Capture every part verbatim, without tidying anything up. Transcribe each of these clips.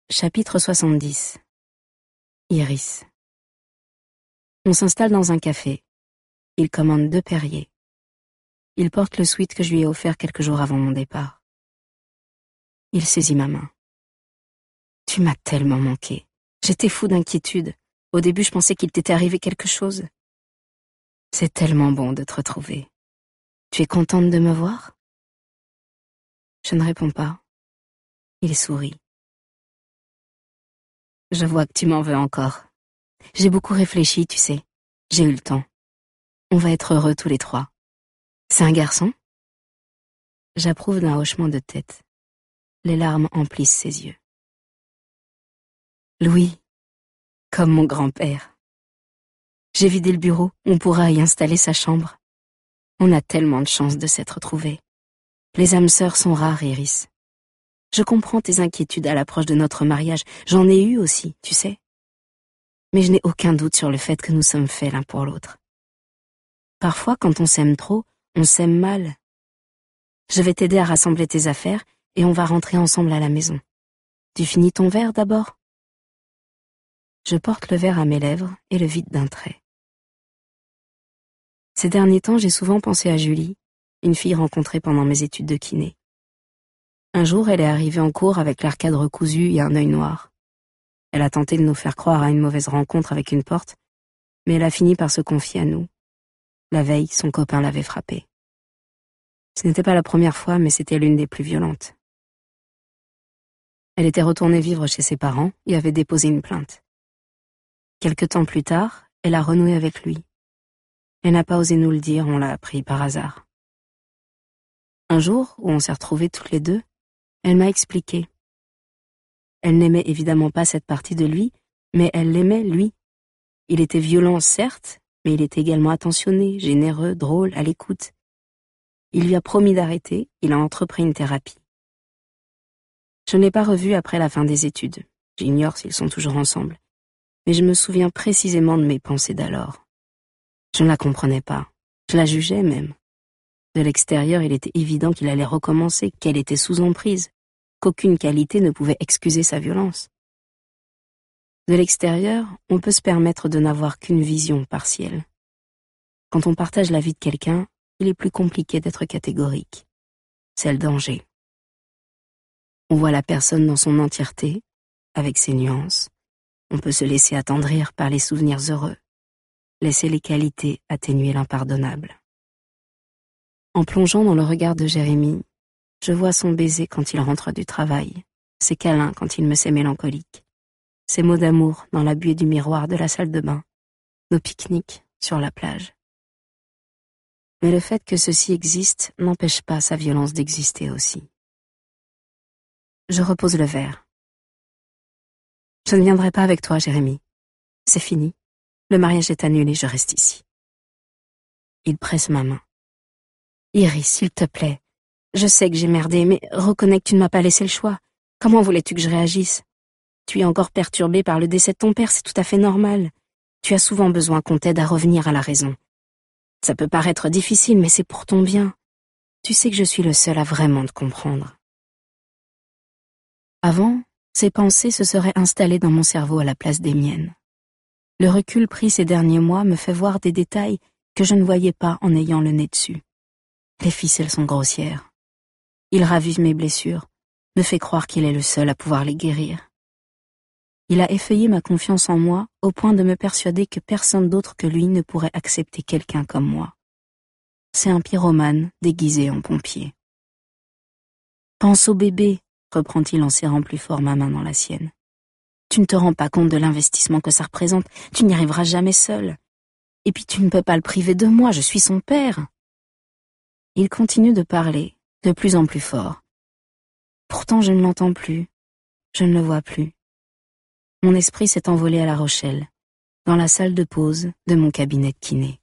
Chapitre soixante-dix. Iris. On s'installe dans un café. Il commande deux Perrier. Il porte le sweat que je lui ai offert quelques jours avant mon départ. Il saisit ma main. Tu m'as tellement manqué. J'étais fou d'inquiétude. Au début, je pensais qu'il t'était arrivé quelque chose. C'est tellement bon de te retrouver. Tu es contente de me voir? Je ne réponds pas. Il sourit. Je vois que tu m'en veux encore. J'ai beaucoup réfléchi, tu sais. J'ai eu le temps. On va être heureux tous les trois. C'est un garçon? J'approuve d'un hochement de tête. Les larmes emplissent ses yeux. Louis, comme mon grand-père. J'ai vidé le bureau, on pourra y installer sa chambre. On a tellement de chance de s'être retrouvés. Les âmes sœurs sont rares, Iris. Je comprends tes inquiétudes à l'approche de notre mariage. J'en ai eu aussi, tu sais. Mais je n'ai aucun doute sur le fait que nous sommes faits l'un pour l'autre. Parfois, quand on s'aime trop, on s'aime mal. Je vais t'aider à rassembler tes affaires et on va rentrer ensemble à la maison. Tu finis ton verre d'abord? Je porte le verre à mes lèvres et le vide d'un trait. Ces derniers temps, j'ai souvent pensé à Julie, une fille rencontrée pendant mes études de kiné. Un jour, elle est arrivée en cours avec l'arcade recousue et un œil noir. Elle a tenté de nous faire croire à une mauvaise rencontre avec une porte, mais elle a fini par se confier à nous. La veille, son copain l'avait frappée. Ce n'était pas la première fois, mais c'était l'une des plus violentes. Elle était retournée vivre chez ses parents et avait déposé une plainte. Quelque temps plus tard, elle a renoué avec lui. Elle n'a pas osé nous le dire, on l'a appris par hasard. Un jour, où on s'est retrouvés toutes les deux, elle m'a expliqué. Elle n'aimait évidemment pas cette partie de lui, mais elle l'aimait, lui. Il était violent, certes, mais il était également attentionné, généreux, drôle, à l'écoute. Il lui a promis d'arrêter, il a entrepris une thérapie. Je ne l'ai pas revu après la fin des études. J'ignore s'ils sont toujours ensemble. Mais je me souviens précisément de mes pensées d'alors. Je ne la comprenais pas. Je la jugeais même. De l'extérieur, il était évident qu'il allait recommencer, qu'elle était sous emprise, qu'aucune qualité ne pouvait excuser sa violence. De l'extérieur, on peut se permettre de n'avoir qu'une vision partielle. Quand on partage la vie de quelqu'un, il est plus compliqué d'être catégorique. C'est le danger. On voit la personne dans son entièreté, avec ses nuances. On peut se laisser attendrir par les souvenirs heureux, laisser les qualités atténuer l'impardonnable. En plongeant dans le regard de Jérémie, je vois son baiser quand il rentre du travail, ses câlins quand il me sait mélancolique, ses mots d'amour dans la buée du miroir de la salle de bain, nos pique-niques sur la plage. Mais le fait que ceci existe n'empêche pas sa violence d'exister aussi. Je repose le verre. Je ne viendrai pas avec toi, Jérémie. C'est fini. Le mariage est annulé, je reste ici. Il presse ma main. Iris, s'il te plaît. Je sais que j'ai merdé, mais reconnais que tu ne m'as pas laissé le choix. Comment voulais-tu que je réagisse? Tu es encore perturbée par le décès de ton père, c'est tout à fait normal. Tu as souvent besoin qu'on t'aide à revenir à la raison. Ça peut paraître difficile, mais c'est pour ton bien. Tu sais que je suis le seul à vraiment te comprendre. Avant, ces pensées se seraient installées dans mon cerveau à la place des miennes. Le recul pris ces derniers mois me fait voir des détails que je ne voyais pas en ayant le nez dessus. Les ficelles sont grossières. Il ravive mes blessures, me fait croire qu'il est le seul à pouvoir les guérir. Il a effeuillé ma confiance en moi au point de me persuader que personne d'autre que lui ne pourrait accepter quelqu'un comme moi. C'est un pyromane déguisé en pompier. Pense au bébé, reprend-il en serrant plus fort ma main dans la sienne. Tu ne te rends pas compte de l'investissement que ça représente, tu n'y arriveras jamais seul. Et puis tu ne peux pas le priver de moi, je suis son père. Il continue de parler, de plus en plus fort. Pourtant je ne l'entends plus, je ne le vois plus. Mon esprit s'est envolé à La Rochelle, dans la salle de pause de mon cabinet de kiné.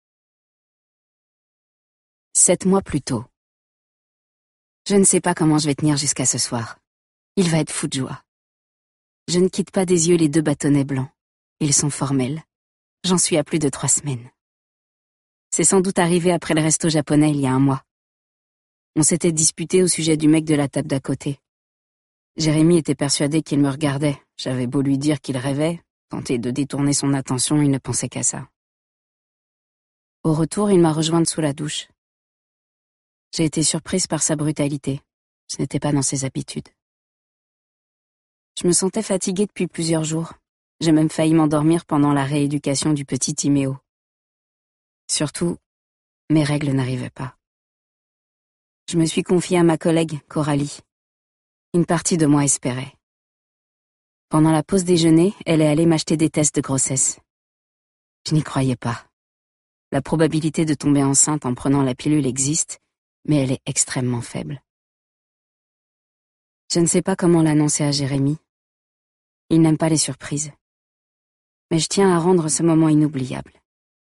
Sept mois plus tôt. Je ne sais pas comment je vais tenir jusqu'à ce soir. Il va être fou de joie. Je ne quitte pas des yeux les deux bâtonnets blancs. Ils sont formels. J'en suis à plus de trois semaines. C'est sans doute arrivé après le resto japonais il y a un mois. On s'était disputé au sujet du mec de la table d'à côté. Jérémy était persuadé qu'il me regardait. J'avais beau lui dire qu'il rêvait, tenter de détourner son attention, il ne pensait qu'à ça. Au retour, il m'a rejointe sous la douche. J'ai été surprise par sa brutalité. Ce n'était pas dans ses habitudes. Je me sentais fatiguée depuis plusieurs jours. J'ai même failli m'endormir pendant la rééducation du petit Timéo. Surtout, mes règles n'arrivaient pas. Je me suis confiée à ma collègue, Coralie. Une partie de moi espérait. Pendant la pause déjeuner, elle est allée m'acheter des tests de grossesse. Je n'y croyais pas. La probabilité de tomber enceinte en prenant la pilule existe, mais elle est extrêmement faible. Je ne sais pas comment l'annoncer à Jérémy. Il n'aime pas les surprises. Mais je tiens à rendre ce moment inoubliable.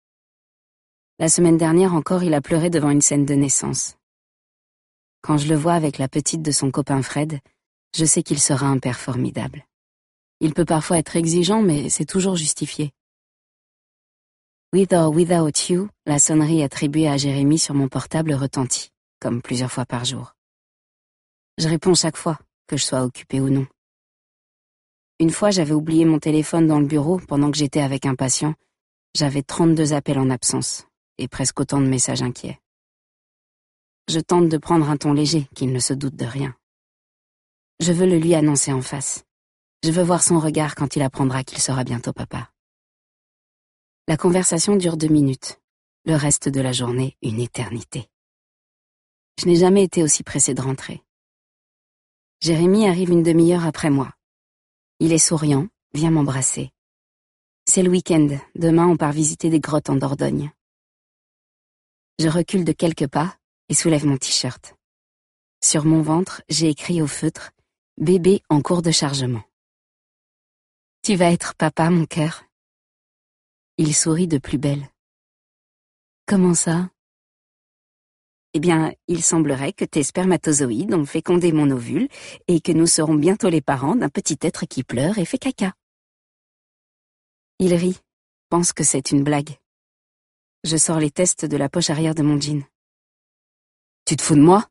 La semaine dernière encore, il a pleuré devant une scène de naissance. Quand je le vois avec la petite de son copain Fred, je sais qu'il sera un père formidable. Il peut parfois être exigeant, mais c'est toujours justifié. With or without you, la sonnerie attribuée à Jérémy sur mon portable retentit, comme plusieurs fois par jour. Je réponds chaque fois, que je sois occupée ou non. Une fois, j'avais oublié mon téléphone dans le bureau pendant que j'étais avec un patient. J'avais trente-deux appels en absence, et presque autant de messages inquiets. Je tente de prendre un ton léger, qu'il ne se doute de rien. Je veux le lui annoncer en face. Je veux voir son regard quand il apprendra qu'il sera bientôt papa. La conversation dure deux minutes. Le reste de la journée, une éternité. Je n'ai jamais été aussi pressée de rentrer. Jérémy arrive une demi-heure après moi. Il est souriant, vient m'embrasser. C'est le week-end, demain on part visiter des grottes en Dordogne. Je recule de quelques pas et soulève mon t-shirt. Sur mon ventre, j'ai écrit au feutre « Bébé en cours de chargement ». Tu vas être papa, mon cœur. Il sourit de plus belle. Comment ça? Eh bien, il semblerait que tes spermatozoïdes ont fécondé mon ovule et que nous serons bientôt les parents d'un petit être qui pleure et fait caca. Il rit, pense que c'est une blague. Je sors les tests de la poche arrière de mon jean. Tu te fous de moi?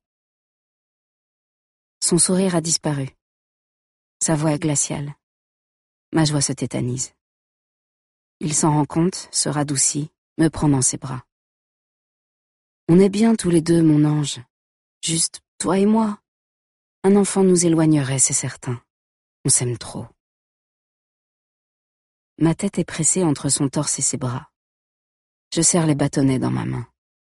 Son sourire a disparu. Sa voix est glaciale. Ma joie se tétanise. Il s'en rend compte, se radoucit, me prend dans ses bras. On est bien tous les deux, mon ange. Juste toi et moi. Un enfant nous éloignerait, c'est certain. On s'aime trop. Ma tête est pressée entre son torse et ses bras. Je serre les bâtonnets dans ma main.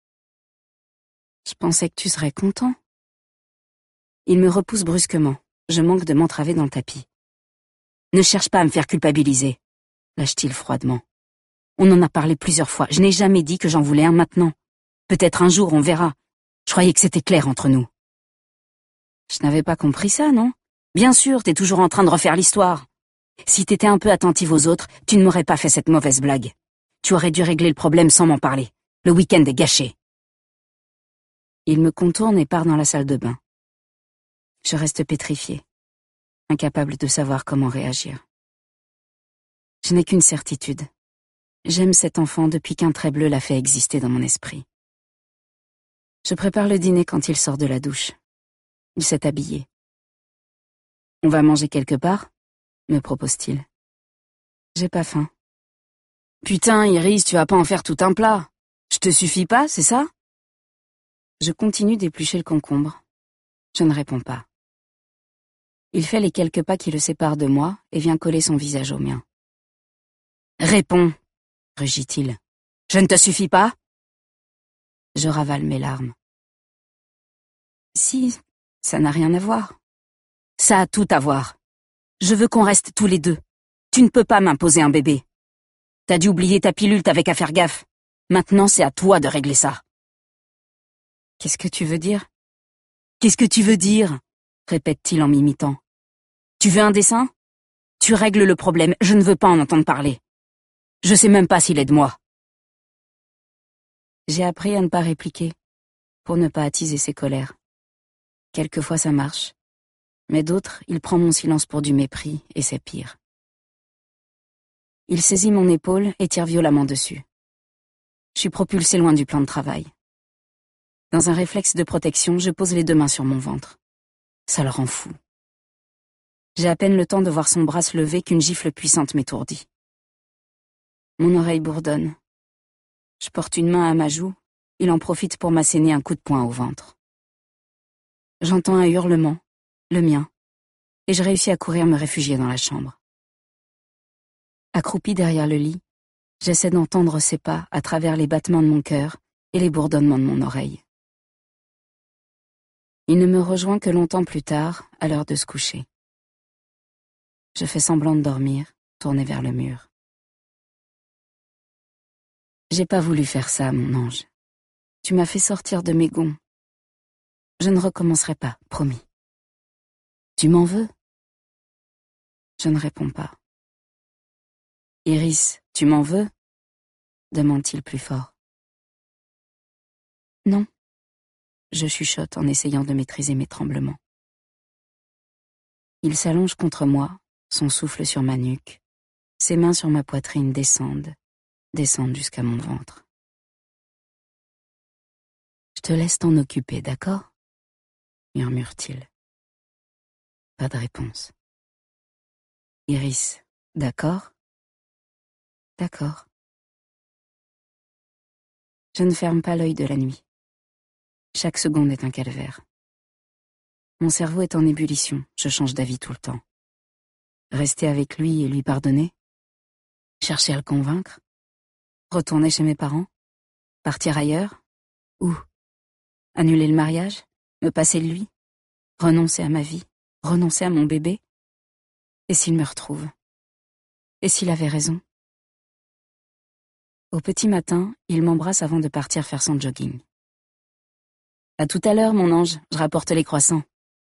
Je pensais que tu serais content. Il me repousse brusquement. Je manque de m'entraver dans le tapis. Ne cherche pas à me faire culpabiliser, lâche-t-il froidement. On en a parlé plusieurs fois. Je n'ai jamais dit que j'en voulais un maintenant. Peut-être un jour, on verra. Je croyais que c'était clair entre nous. Je n'avais pas compris ça, non? Bien sûr, t'es toujours en train de refaire l'histoire. Si t'étais un peu attentive aux autres, tu ne m'aurais pas fait cette mauvaise blague. Tu aurais dû régler le problème sans m'en parler. Le week-end est gâché. Il me contourne et part dans la salle de bain. Je reste pétrifiée, incapable de savoir comment réagir. Je n'ai qu'une certitude. J'aime cet enfant depuis qu'un trait bleu l'a fait exister dans mon esprit. Je prépare le dîner quand il sort de la douche. Il s'est habillé. « On va manger quelque part ?» me propose-t-il. J'ai pas faim. « Putain, Iris, tu vas pas en faire tout un plat. Je te suffis pas, c'est ça ?» Je continue d'éplucher le concombre. Je ne réponds pas. Il fait les quelques pas qui le séparent de moi et vient coller son visage au mien. « Réponds !» rugit-il. « Je ne te suffis pas ?» Je ravale mes larmes. Si, ça n'a rien à voir. Ça a tout à voir. Je veux qu'on reste tous les deux. Tu ne peux pas m'imposer un bébé. T'as dû oublier ta pilule, t'avais qu'à faire gaffe. Maintenant, c'est à toi de régler ça. Qu'est-ce que tu veux dire? Qu'est-ce que tu veux dire? Répète-t-il en m'imitant. Tu veux un dessin? Tu règles le problème, je ne veux pas en entendre parler. Je sais même pas s'il est de moi. J'ai appris à ne pas répliquer, pour ne pas attiser ses colères. Quelquefois ça marche, mais d'autres, il prend mon silence pour du mépris, et c'est pire. Il saisit mon épaule et tire violemment dessus. Je suis propulsée loin du plan de travail. Dans un réflexe de protection, je pose les deux mains sur mon ventre. Ça le rend fou. J'ai à peine le temps de voir son bras se lever qu'une gifle puissante m'étourdit. Mon oreille bourdonne. Je porte une main à ma joue, il en profite pour m'asséner un coup de poing au ventre. J'entends un hurlement, le mien, et je réussis à courir me réfugier dans la chambre. Accroupie derrière le lit, j'essaie d'entendre ses pas à travers les battements de mon cœur et les bourdonnements de mon oreille. Il ne me rejoint que longtemps plus tard, à l'heure de se coucher. Je fais semblant de dormir, tournée vers le mur. J'ai pas voulu faire ça, mon ange. Tu m'as fait sortir de mes gonds. Je ne recommencerai pas, promis. Tu m'en veux? Je ne réponds pas. Iris, tu m'en veux? Demande-t-il plus fort. Non. Je chuchote en essayant de maîtriser mes tremblements. Il s'allonge contre moi, son souffle sur ma nuque. Ses mains sur ma poitrine descendent, descendent jusqu'à mon ventre. Je te laisse t'en occuper, d'accord? Murmure-t-il. Pas de réponse. Iris, d'accord? D'accord. Je ne ferme pas l'œil de la nuit. Chaque seconde est un calvaire. Mon cerveau est en ébullition, je change d'avis tout le temps. Rester avec lui et lui pardonner? Chercher à le convaincre? Retourner chez mes parents? Partir ailleurs? Où? Annuler le mariage? Me passer de lui? Renoncer à ma vie? Renoncer à mon bébé? Et s'il me retrouve? Et s'il avait raison? Au petit matin, il m'embrasse avant de partir faire son jogging. À tout à l'heure, mon ange, je rapporte les croissants.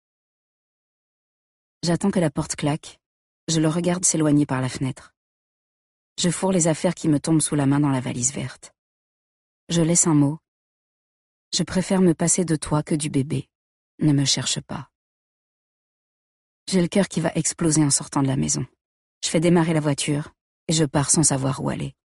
J'attends que la porte claque. Je le regarde s'éloigner par la fenêtre. Je fourre les affaires qui me tombent sous la main dans la valise verte. Je laisse un mot. Je préfère me passer de toi que du bébé. Ne me cherche pas. J'ai le cœur qui va exploser en sortant de la maison. Je fais démarrer la voiture et je pars sans savoir où aller.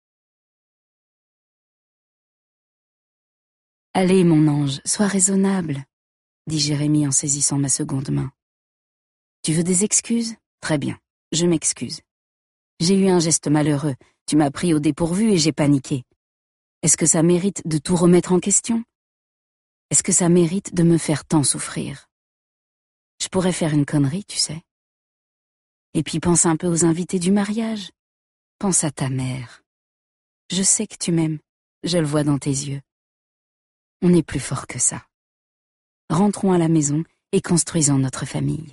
Allez, mon ange, sois raisonnable, dit Jérémie en saisissant ma seconde main. Tu veux des excuses? Très bien, je m'excuse. J'ai eu un geste malheureux, tu m'as pris au dépourvu et j'ai paniqué. Est-ce que ça mérite de tout remettre en question? Est-ce que ça mérite de me faire tant souffrir? Je pourrais faire une connerie, tu sais. Et puis pense un peu aux invités du mariage. Pense à ta mère. Je sais que tu m'aimes, je le vois dans tes yeux. On est plus fort que ça. Rentrons à la maison et construisons notre famille.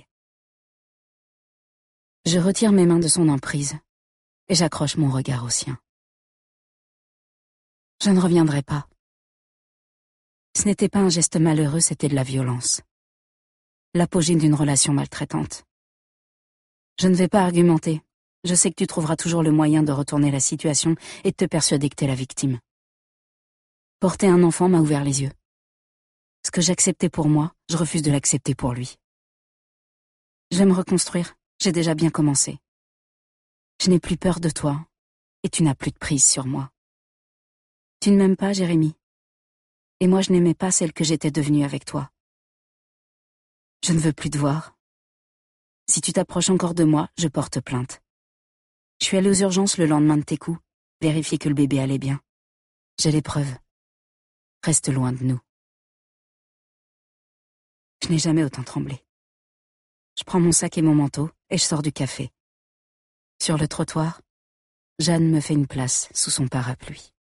Je retire mes mains de son emprise et j'accroche mon regard au sien. Je ne reviendrai pas. Ce n'était pas un geste malheureux, c'était de la violence. L'apogée d'une relation maltraitante. Je ne vais pas argumenter. Je sais que tu trouveras toujours le moyen de retourner la situation et de te persuader que t'es la victime. Porter un enfant m'a ouvert les yeux. Ce que j'acceptais pour moi, je refuse de l'accepter pour lui. Je vais me reconstruire, j'ai déjà bien commencé. Je n'ai plus peur de toi, et tu n'as plus de prise sur moi. Tu ne m'aimes pas, Jérémie. Et moi je n'aimais pas celle que j'étais devenue avec toi. Je ne veux plus te voir. Si tu t'approches encore de moi, je porte plainte. Je suis allée aux urgences le lendemain de tes coups, vérifier que le bébé allait bien. J'ai les preuves. Reste loin de nous. Je n'ai jamais autant tremblé. Je prends mon sac et mon manteau et je sors du café. Sur le trottoir, Jeanne me fait une place sous son parapluie.